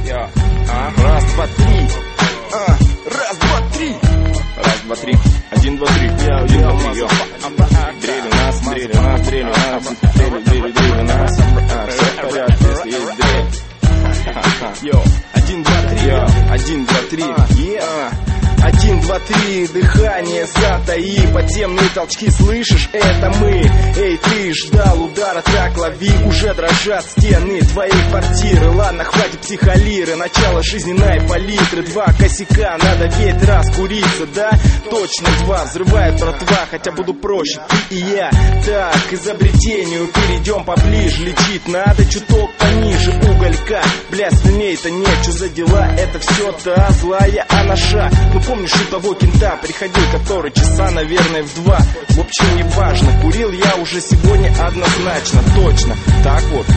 Раз, два, три. Раз, два, три. Раз, два, три. Один, два, три. Один, два, три. Дрель у нас, дрель у нас, дрель у нас. Дрель у нас. Все в порядке, если есть дрель. Один, два, три. Один, два, три. Один, два, три, дыхание затаи, подземные толчки, слышишь, это мы. Эй, ты ждал удара, так лови, уже дрожат стены твоей квартиры. Ладно, хватит психолиры, начало жизненной палитры. Два косяка, надо ведь раскуриться, да? Точно два, взрывает братва, хотя буду проще, ты и я. Так, к изобретению перейдем поближе, лечить надо чуток пониже уголька. Бля, сильнее-то нет, что за дела, это все та злая анаша. Ну помнишь у того кента, приходил который часа, наверное, в 2. В общем, не важно, курил я уже сегодня однозначно, точно. Так вот,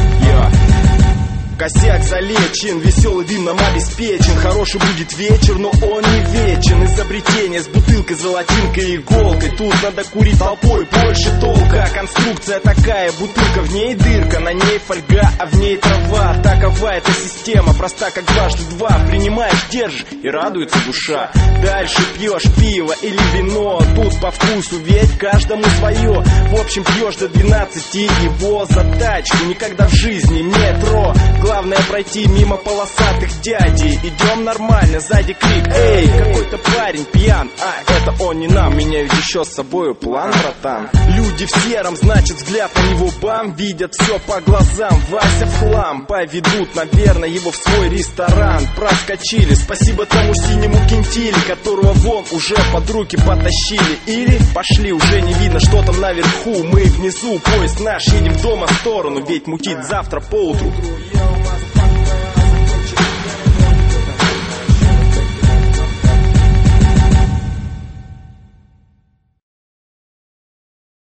косяк залечен, веселый дым нам обеспечен. Хороший будет вечер, но он не вечен. Изобретение с бутылкой, золотинкой, иголкой. Тут надо курить толпой, больше толка. Конструкция такая, бутылка, в ней дырка, на ней фольга, а в ней трава. Такова эта система, проста как дважды два. Принимаешь, держишь и радуется душа. Дальше пьешь пиво или вино, тут по вкусу, ведь каждому свое. В общем, пьешь до 12 его за тачку. Никогда в жизни метро. Главное пройти мимо полосатых дядей. Идем нормально, сзади крик: эй, какой-то парень пьян. Это он не нам, меня ведь еще с собою план, братан. Люди в сером, значит взгляд на него бам. Видят все по глазам, Вася в хлам. Поведут, наверное, его в свой ресторан. Проскочили, спасибо тому синему кентиле, которого вон уже под руки потащили. Или пошли, уже не видно, что там наверху. Мы внизу, поезд наш, едем в дома в сторону, ведь мутить завтра поутру.